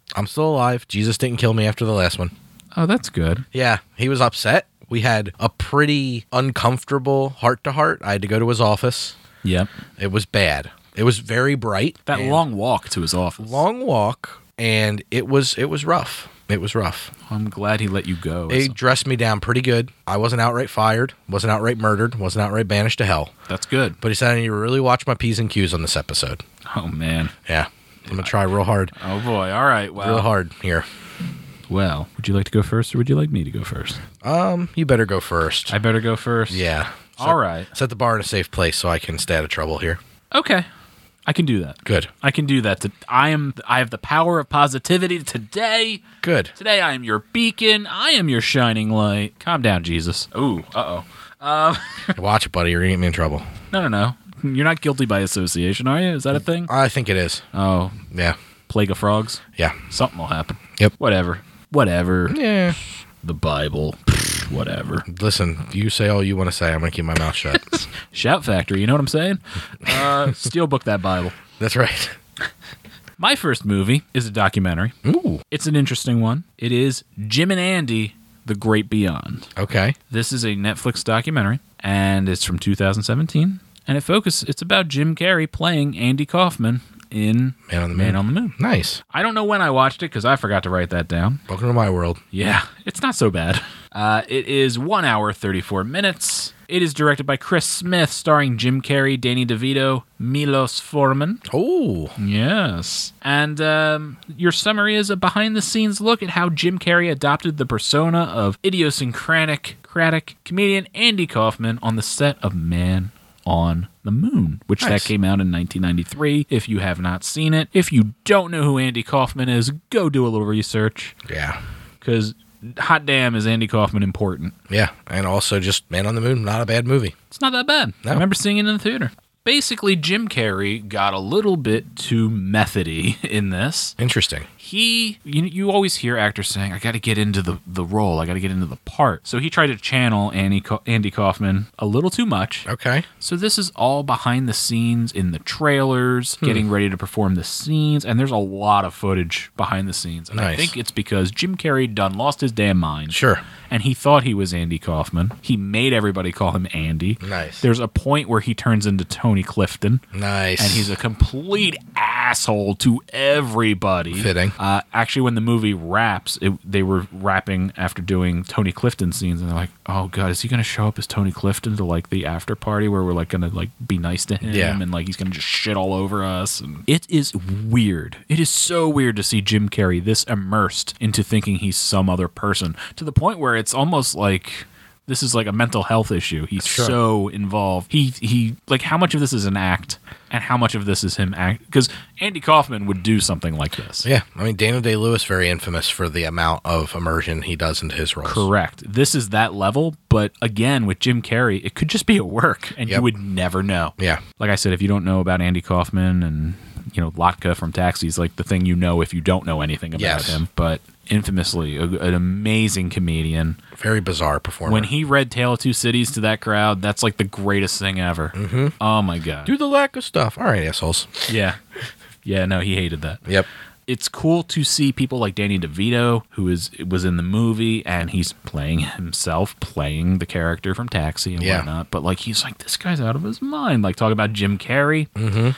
I'm still alive. Jesus didn't kill me after the last one. Oh, that's good. Yeah, he was upset. We had a pretty uncomfortable heart-to-heart. I had to go to his office. Yep. It was bad. It was very bright. That long walk to his office. Long walk, and it was rough. It was rough. I'm glad he let you go. They dressed me down pretty good. I wasn't outright fired, wasn't outright murdered, wasn't outright banished to hell. That's good. But he said I need to really watch my P's and Q's on this episode. Oh, man. Yeah. I'm going to try real hard. Oh, boy. All right. Well, Real hard here. Well, would you like to go first or would you like me to go first? You better go first. I better go first? Yeah. All right. Set the bar in a safe place so I can stay out of trouble here. Okay. I can do that. Good. I can do that. I have the power of positivity today. Good. Today I am your beacon. I am your shining light. Calm down, Jesus. Ooh, uh-oh. Watch it, buddy. You're going to get me in trouble. No. You're not guilty by association, are you? Is that a thing? I think it is. Oh, Yeah. plague of frogs? Yeah. Something will happen. Yep. Whatever. Yeah. The Bible. Whatever. Listen, you say all you want to say. I'm going to keep my mouth shut. Shout Factory, you know what I'm saying? Steelbook that Bible. That's right. My first movie is a documentary. Ooh. It's an interesting one. It is Jim and Andy, The Great Beyond. Okay. This is a Netflix documentary, and it's from 2017. And it's about Jim Carrey playing Andy Kaufman in Man on the Moon. Nice. I don't know when I watched it because I forgot to write that down. Welcome to my world. Yeah, it's not so bad. It is 1 hour, 34 minutes. It is directed by Chris Smith, starring Jim Carrey, Danny DeVito, Milos Forman. Oh. Yes. And your summary is a behind-the-scenes look at how Jim Carrey adopted the persona of idiosyncratic comedian Andy Kaufman on the set of Man on the Moon, which Nice. that came out in 1993. If you have not seen it, if you don't know who Andy Kaufman is, go do a little research. Yeah. Because hot damn is Andy Kaufman important. Yeah. And also just Man on the Moon, not a bad movie. It's not that bad. No. I remember seeing it in the theater. Basically, Jim Carrey got a little bit too methody in this. Interesting. You always hear actors saying, I got to get into the role, I got to get into the part. So he tried to channel Andy Kaufman a little too much. Okay. So this is all behind the scenes in the trailers, getting ready to perform the scenes, and there's a lot of footage behind the scenes. And I Nice. think it's because Jim Carrey done lost his damn mind. Sure. And he thought he was Andy Kaufman. He made everybody call him Andy. Nice. There's a point where he turns into Tony Clifton. Nice. And he's a complete asshole to everybody. Fitting. Actually, when the movie wraps, they were wrapping after doing Tony Clifton scenes, and they're like, "Oh God, is he going to show up as Tony Clifton to like the after party where we're like going to like be nice to him Yeah. and like he's going to just shit all over us?" And it is weird. It is so weird to see Jim Carrey this immersed into thinking he's some other person to the point where it's almost like this is like a mental health issue. He's Sure. so involved. He like how much of this is an act and how much of this is him act? Because Andy Kaufman would do something like this. Yeah. I mean, Daniel Day-Lewis, very infamous for the amount of immersion he does into his roles. Correct. This is that level, but again, with Jim Carrey, it could just be a work, and Yep. you would never know. Yeah. Like I said, if you don't know about Andy Kaufman and, Latka from Taxi is like the thing you know if you don't know anything about Yes. him, but infamously an amazing comedian. Very bizarre performer. When he read Tale of Two Cities to that crowd, that's like the greatest thing ever. Mm-hmm. Oh, my God. Do the lack of stuff. All right, assholes. Yeah. Yeah, no, he hated that. Yep. It's cool to see people like Danny DeVito, who was in the movie, and he's playing himself, playing the character from Taxi and Yeah. whatnot. But like, he's like, this guy's out of his mind. Like, talk about Jim Carrey. Mm-hmm.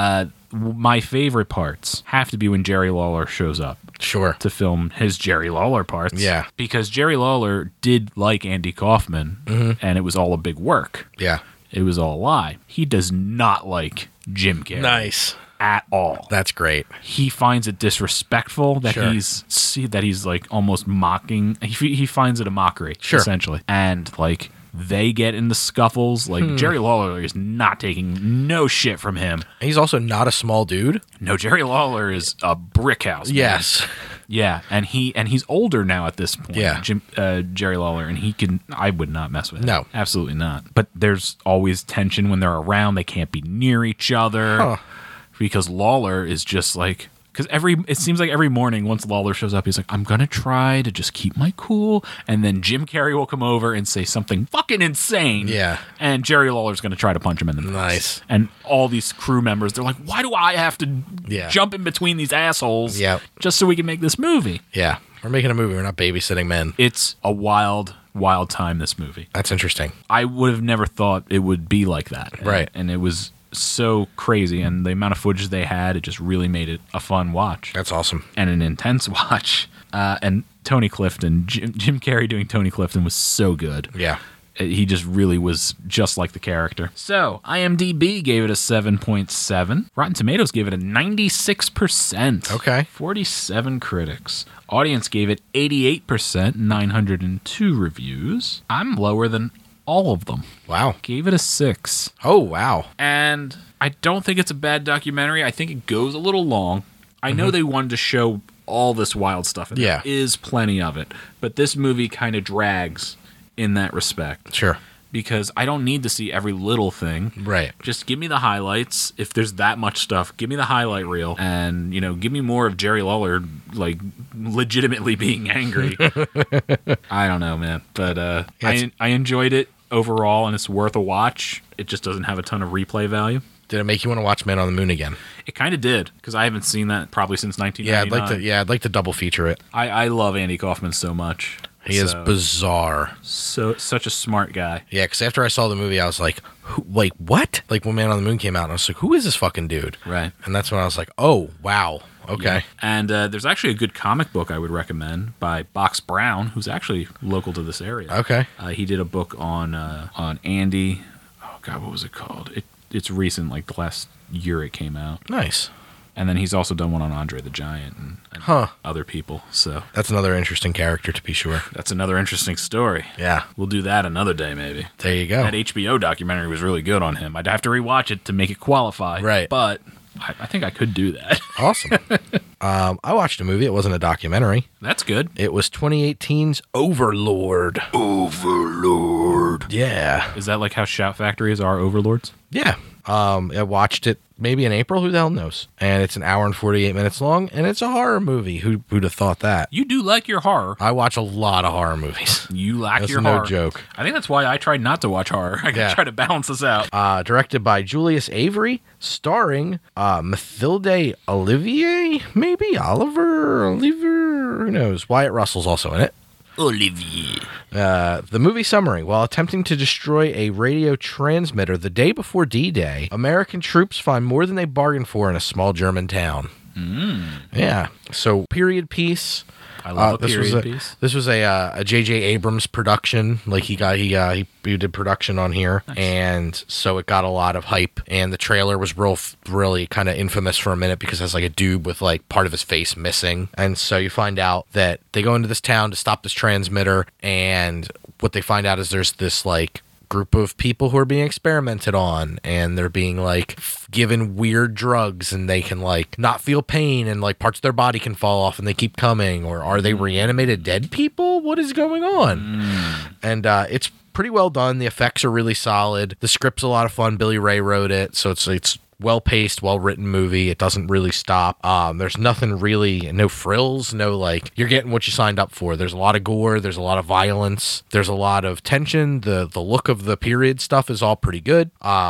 My favorite parts have to be when Jerry Lawler shows up Sure. to film his Jerry Lawler parts. Yeah. Because Jerry Lawler did like Andy Kaufman, and it was all a big work. Yeah. It was all a lie. He does not like Jim Carrey. Nice. At all. That's great. He finds it disrespectful that Sure. he's like almost mocking. He finds it a mockery, Sure. essentially. And like they get in the scuffles. Like Jerry Lawler is not taking no shit from him. He's also not a small dude. No, Jerry Lawler is a brick house. man. Yes. Yeah, and he's older now at this point. Yeah. Jerry Lawler, and I would not mess with him. No. Absolutely not. But there's always tension when they're around. They can't be near each other. Huh. Because Lawler is just like, Because it seems like every morning once Lawler shows up, he's like, I'm going to try to just keep my cool. And then Jim Carrey will come over and say something fucking insane. Yeah. And Jerry Lawler's going to try to punch him in the face. Nice. And all these crew members, they're like, why do I have to jump in between these assholes just so we can make this movie? Yeah. We're making a movie. We're not babysitting men. It's a wild time, this movie. That's interesting. I would have never thought it would be like that. Right. And it was so crazy, and the amount of footage they had, it just really made it a fun watch. That's awesome. And an intense watch. And Tony Clifton, Jim Carrey doing Tony Clifton was so good. Yeah. He just really was just like the character. So, IMDb gave it a 7.7. Rotten Tomatoes gave it a 96%. Okay. 47 critics. Audience gave it 88%, 902 reviews. I'm lower than all of them. Wow. Gave it a 6. Oh, wow. And I don't think it's a bad documentary. I think it goes a little long. I know they wanted to show all this wild stuff, and there is plenty of it. But this movie kind of drags in that respect. Sure. Because I don't need to see every little thing. Right. Just give me the highlights. If there's that much stuff, give me the highlight reel. And, give me more of Jerry Lawler, like, legitimately being angry. I don't know, man. But I enjoyed it overall, and it's worth a watch. It just doesn't have a ton of replay value. Did it make you want to watch Man on the Moon again? It kind of did, because I haven't seen that probably since 1999. I'd like to double feature it. I love Andy Kaufman so much. He is bizarre. Such a smart guy. Yeah, because after I saw the movie, I was like, what? Like, when Man on the Moon came out, I was like, who is this fucking dude? Right. And that's when I was like, oh, wow. Okay. Yeah. And there's actually a good comic book I would recommend by Box Brown, who's actually local to this area. Okay. He did a book on Andy. Oh, God, what was it called? It's recent, like the last year it came out. Nice. And then he's also done one on Andre the Giant and other people. So that's another interesting character, to be sure. That's another interesting story. Yeah. We'll do that another day, maybe. There you go. That HBO documentary was really good on him. I'd have to rewatch it to make it qualify. Right. But I think I could do that. Awesome. I watched a movie. It wasn't a documentary. That's good. It was 2018's Overlord. Overlord. Yeah. Is that like how Shout Factories are overlords? Yeah. I watched it maybe in April. Who the hell knows? And it's an hour and 48 minutes long, and it's a horror movie. Who'd have thought that? You do like your horror. I watch a lot of horror movies. You like That's your no horror. joke. I think that's why I tried not to watch horror. I try to balance this out. Directed by Julius Avery, starring Mathilde Olivier, maybe? Oliver? Who knows? Wyatt Russell's also in it. Olivier. The movie summary. While attempting to destroy a radio transmitter the day before D-Day, American troops find more than they bargained for in a small German town. Yeah. So, period piece. I love a period piece. This was a J.J. Abrams production. Like he did production on here, nice. And so it got a lot of hype. And the trailer was really kind of infamous for a minute because it has like a dude with like part of his face missing. And so you find out that they go into this town to stop this transmitter, and what they find out is there's this like group of people who are being experimented on, and they're being like given weird drugs, and they can like not feel pain, and like parts of their body can fall off and they keep coming. Or are they reanimated dead people? What is going on? And it's pretty well done. The effects are really solid. The script's a lot of fun. Billy Ray wrote it, so it's well-paced, well-written movie. It doesn't really stop. There's nothing really, no frills, no like, you're getting what you signed up for. There's a lot of gore, there's a lot of violence, there's a lot of tension. The look of the period stuff is all pretty good.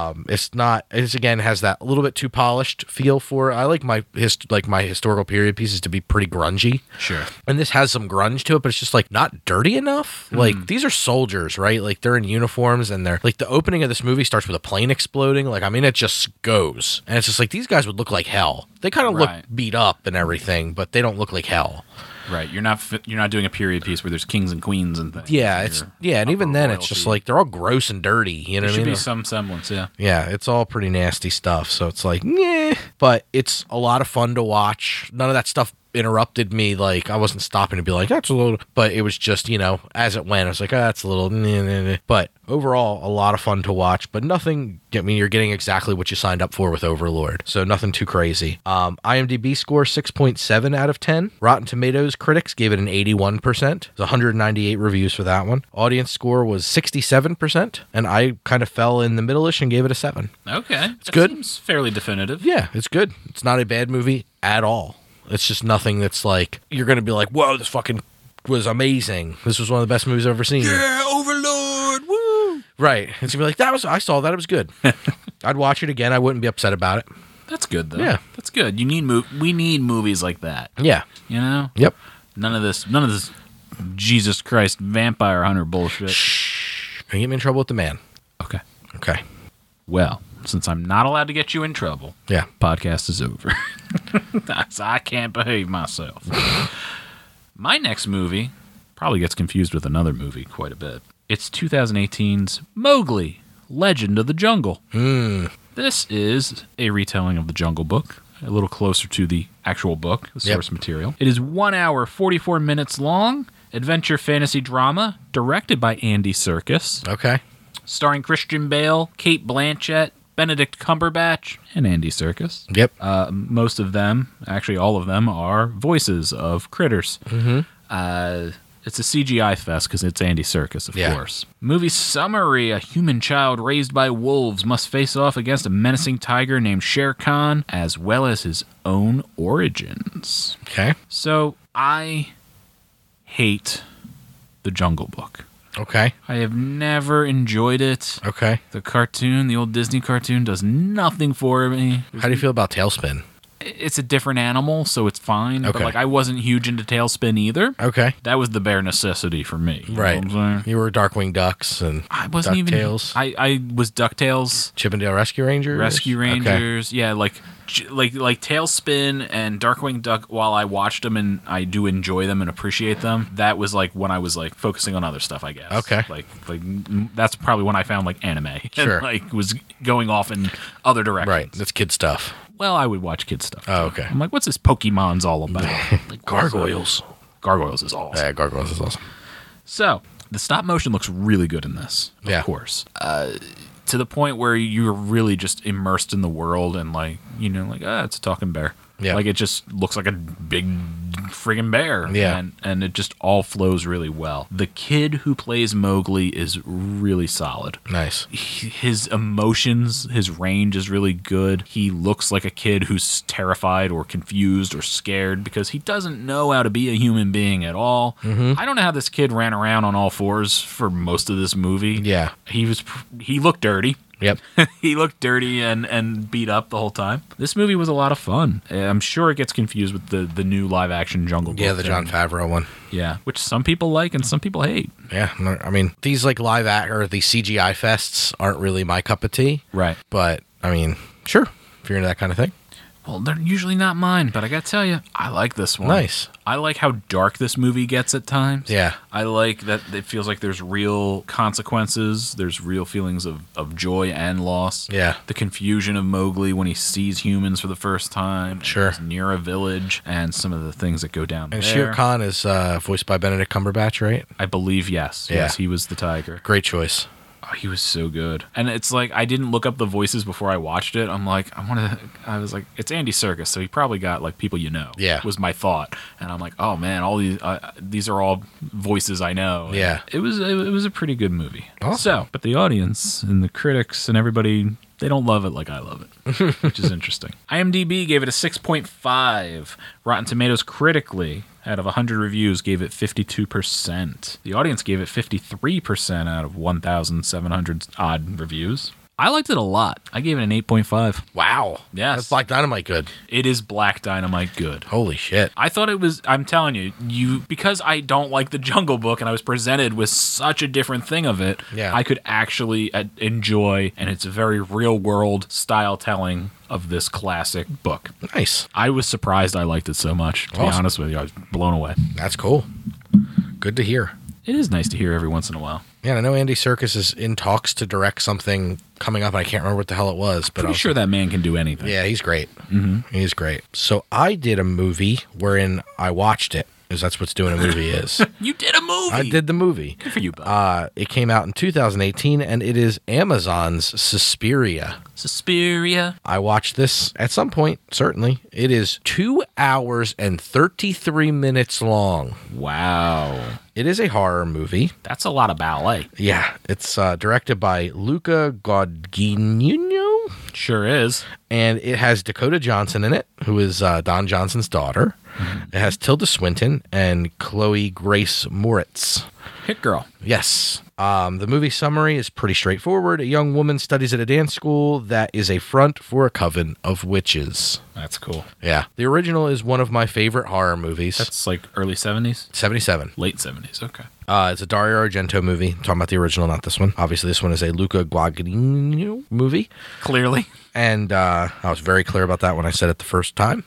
It again has that a little bit too polished feel for it. I like my historical period pieces to be pretty grungy. Sure. And this has some grunge to it, but it's just like not dirty enough. Like these are soldiers, right? Like they're in uniforms, and they're like, the opening of this movie starts with a plane exploding. Like, I mean, it just goes. And it's just like, these guys would look like hell. They kind of look beat up and everything, but they don't look like hell. Right. You're not doing a period piece where there's kings and queens and things. Yeah, and even then royalty. It's just like they're all gross and dirty. You know what I mean? There should be some semblance, yeah. Yeah, it's all pretty nasty stuff. So it's like, yeah, but it's a lot of fun to watch. None of that stuff interrupted me. Like, I wasn't stopping to be like, that's a little, but it was just, as it went, I was like, that's a little, but overall, a lot of fun to watch, but nothing, I mean, you're getting exactly what you signed up for with Overlord, so nothing too crazy. IMDb score 6.7 out of 10. Rotten Tomatoes critics gave it an 81%. There's 198 reviews for that one. Audience score was 67%, and I kind of fell in the middle-ish and gave it a 7. Okay. It's good. Seems fairly definitive. Yeah, it's good. It's not a bad movie at all. It's just nothing that's like you're gonna be like, whoa, this fucking was amazing. This was one of the best movies I've ever seen. Yeah, Overlord, woo! Right. It's gonna be like, I saw that, it was good. I'd watch it again. I wouldn't be upset about it. That's good though. Yeah. That's good. We need movies like that. Yeah. You know? Yep. None of this Jesus Christ vampire hunter bullshit. Shh. Gonna get me in trouble with the man. Okay. Okay. Well, since I'm not allowed to get you in trouble, Yeah. podcast is over. So I can't behave myself. My next movie probably gets confused with another movie quite a bit. It's 2018's Mowgli, Legend of the Jungle. This is a retelling of the Jungle Book, a little closer to the actual book, the source material. It is 1 hour, 44 minutes long, adventure fantasy drama, directed by Andy Serkis, Okay. starring Christian Bale, Kate Blanchett, Benedict Cumberbatch, and Andy Serkis. Yep. Most of them, actually all of them, are voices of critters. It's a CGI fest because it's Andy Serkis, of course. Movie summary: a human child raised by wolves must face off against a menacing tiger named Shere Khan, as well as his own origins. Okay. So, I hate the Jungle Book. Okay. I have never enjoyed it. Okay. The cartoon, the old Disney cartoon, does nothing for me. How do you feel about Tailspin? It's a different animal, so it's fine. But Okay. like, I wasn't huge into Tailspin either. Okay. That was the bare necessity for me. You know Right. what I'm saying? You were Darkwing Ducks and I wasn't DuckTales. I was DuckTales, Chippendale Rescue Rangers. Rescue Okay. Rangers. Yeah, like Tailspin and Darkwing Duck. While I watched them and I do enjoy them and appreciate them, that was like when I was like focusing on other stuff, I guess. Okay. That's probably when I found like anime. Sure. And, like was going off in other directions. Right. That's kid stuff. Well, I would watch kid stuff. Oh, too. okay. I'm like, what's this Pokemon's all about? Like, Gargoyles. Gargoyles is awesome. Yeah, Gargoyles is awesome. So, the stop motion looks really good in this, of course. To the point where you're really just immersed in the world and like, it's a talking bear. Yeah. Like it just looks like a big friggin' bear. Yeah. And it just all flows really well. The kid who plays Mowgli is really solid. Nice. His emotions, his range is really good. He looks like a kid who's terrified or confused or scared because he doesn't know how to be a human being at all. I don't know how this kid ran around on all fours for most of this movie. Yeah. He looked dirty. Yep. He looked dirty and beat up the whole time. This movie was a lot of fun. I'm sure it gets confused with the new live action Jungle Book. Yeah, the Jon Favreau one. Yeah, which some people like and some people hate. Yeah, I mean, these like these CGI fests aren't really my cup of tea. Right. But I mean, sure, if you're into that kind of thing. Well, they're usually not mine, but I gotta tell you, I like this one. Nice. I like how dark this movie gets at times. Yeah. I like that it feels like there's real consequences. There's real feelings of joy and loss. Yeah. The confusion of Mowgli when he sees humans for the first time. Sure. He's near a village and some of the things that go down And there. Shere Khan is voiced by Benedict Cumberbatch, right? I believe, yes. Yeah. Yes, he was the tiger. Great choice. Oh, he was so good. And it's like, I didn't look up the voices before I watched it. I'm like, I was like, it's Andy Serkis, so he probably got like people you know. Yeah. Was my thought. And I'm like, oh man, all these are all voices I know. And Yeah. It was a pretty good movie. Awesome. So, but the audience and the critics and everybody, they don't love it like I love it, which is interesting. IMDb gave it a 6.5. Rotten Tomatoes critically, out of 100 reviews, gave it 52%. The audience gave it 53% out of 1,700 odd reviews. I liked it a lot. I gave it an 8.5. Wow. Yes. That's Black Dynamite good. It is Black Dynamite good. Holy shit. I thought it was, I'm telling you, because I don't like the Jungle Book and I was presented with such a different thing of it, Yeah. I could actually enjoy, and it's a very real world style telling of this classic book. Nice. I was surprised I liked it so much, to be Awesome. honest with you. I was blown away. That's cool. Good to hear. It is nice to hear every once in a while. Yeah, I know Andy Serkis is in talks to direct something coming up. I can't remember what the hell it was, but Pretty sure that man can do anything. Yeah, he's great. He's great. So I did a movie wherein I watched it, because that's what doing a movie is. You did a movie! I did the movie. Good for you, bud. It came out in 2018, and it is Amazon's Suspiria. Suspiria. I watched this at some point, certainly. It is 2 hours and 33 minutes long. Wow. It is a horror movie. That's a lot of ballet. Yeah, it's directed by Luca Guadagnino. Sure is. And it has Dakota Johnson in it, who is Don Johnson's daughter. It has Tilda Swinton and Chloe Grace Moritz. Hit girl. Yes. The movie summary is pretty straightforward. A young woman studies at a dance school that is a front for a coven of witches. That's cool. Yeah. The original is one of my favorite horror movies. That's like early 70s? 77. Late 70s, okay. It's a Dario Argento movie. I'm talking about the original, not this one. Obviously, this one is a Luca Guadagnino movie. Clearly. And I was very clear about that when I said it the first time.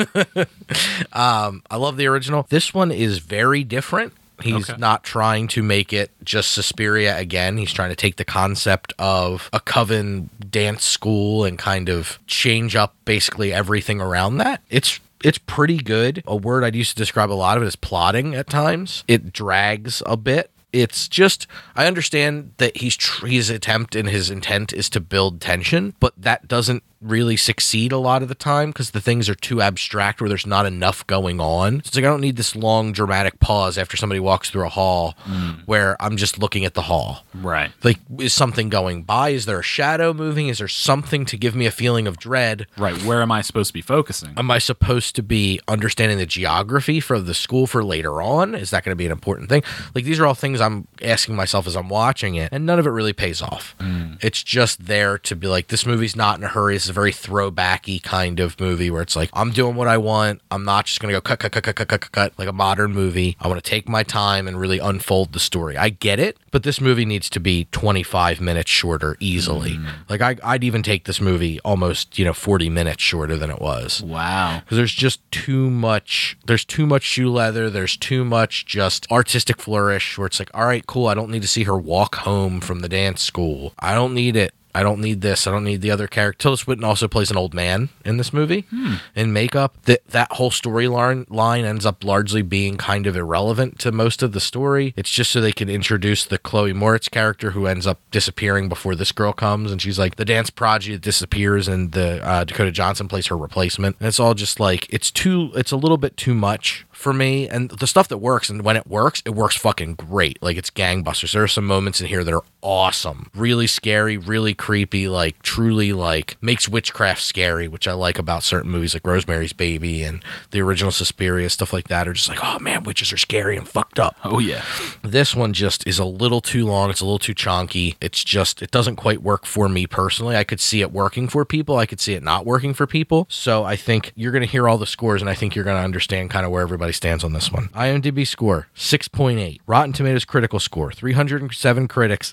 I love the original. This one is very different. He's not trying to make it just Suspiria again. He's trying to take the concept of a coven dance school and kind of change up basically everything around that. It's pretty good. A word I'd used to describe a lot of it is plotting at times. It drags a bit. It's just, I understand that his attempt and his intent is to build tension, but that doesn't really succeed a lot of the time because the things are too abstract where there's not enough going on. So it's like I don't need this long dramatic pause after somebody walks through a hall where I'm just looking at the hall. Right. Like, is something going by? Is there a shadow moving? Is there something to give me a feeling of dread? Right. Where am I supposed to be focusing? Am I supposed to be understanding the geography for the school for later on? Is that going to be an important thing? Like, these are all things I'm asking myself as I'm watching it, and none of it really pays off. It's just there to be like, this movie's not in a hurry. It's a very throwbacky kind of movie where it's like, I'm doing what I want. I'm not just going to go cut like a modern movie. I want to take my time and really unfold the story. I get it, but this movie needs to be 25 minutes shorter easily. Like, I'd even take this movie almost, 40 minutes shorter than it was. Wow. Because there's just too much. There's too much shoe leather. There's too much just artistic flourish where it's like, all right, cool. I don't need to see her walk home from the dance school. I don't need it. I don't need this. I don't need the other character. Tilda Swinton also plays an old man in this movie in makeup. That whole storyline ends up largely being kind of irrelevant to most of the story. It's just so they can introduce the Chloe Moritz character who ends up disappearing before this girl comes. And she's like the dance prodigy that disappears, and the Dakota Johnson plays her replacement. And it's all just like, it's a little bit too much for me. And the stuff that works, and when it works fucking great. Like, it's gangbusters. There are some moments in here that are awesome. Really scary, really creepy, like truly like makes witchcraft scary, which I like about certain movies like Rosemary's Baby and the original Suspiria, stuff like that are just like, oh man, witches are scary and fucked up. Oh yeah. This one just is a little too long. It's a little too chonky. It's just, it doesn't quite work for me personally. I could see it working for people. I could see it not working for people. So I think you're going to hear all the scores, and I think you're going to understand kind of where everybody stands on this one. IMDb score, 6.8. Rotten Tomatoes critical score, 307 critics,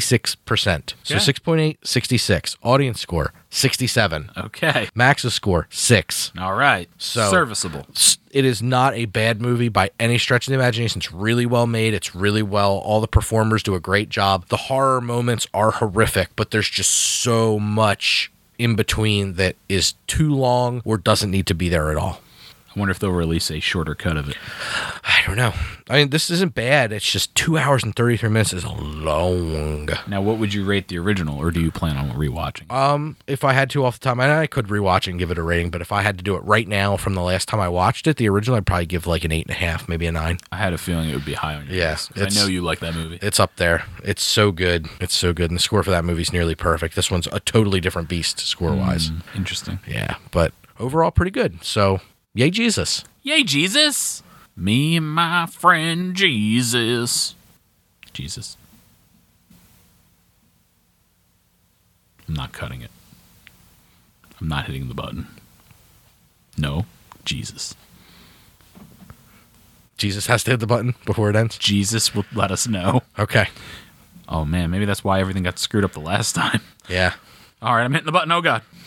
66%. So 6.8, 66. Audience score, 67. Okay. Max's score, 6. All right. So serviceable. It is not a bad movie by any stretch of the imagination. It's really well made. It's really well. All the performers do a great job. The horror moments are horrific, but there's just so much in between that is too long or doesn't need to be there at all. I wonder if they'll release a shorter cut of it. I don't know. I mean, this isn't bad. It's just 2 hours and 33 minutes is long. Now, what would you rate the original, or do you plan on rewatching? If I had to off the top, I could rewatch it and give it a rating, but if I had to do it right now from the last time I watched it, the original, I'd probably give like an 8.5, maybe a 9. I had a feeling it would be high on your list. I know you like that movie. It's up there. It's so good. It's so good. And the score for that movie is nearly perfect. This one's a totally different beast score-wise. Interesting. Yeah, but overall pretty good. So, yay, Jesus. Yay, Jesus. Me and my friend Jesus. Jesus. I'm not cutting it. I'm not hitting the button. No, Jesus. Jesus has to hit the button before it ends? Jesus will let us know. Okay. Oh, man, maybe that's why everything got screwed up the last time. Yeah. All right, I'm hitting the button. Oh, God.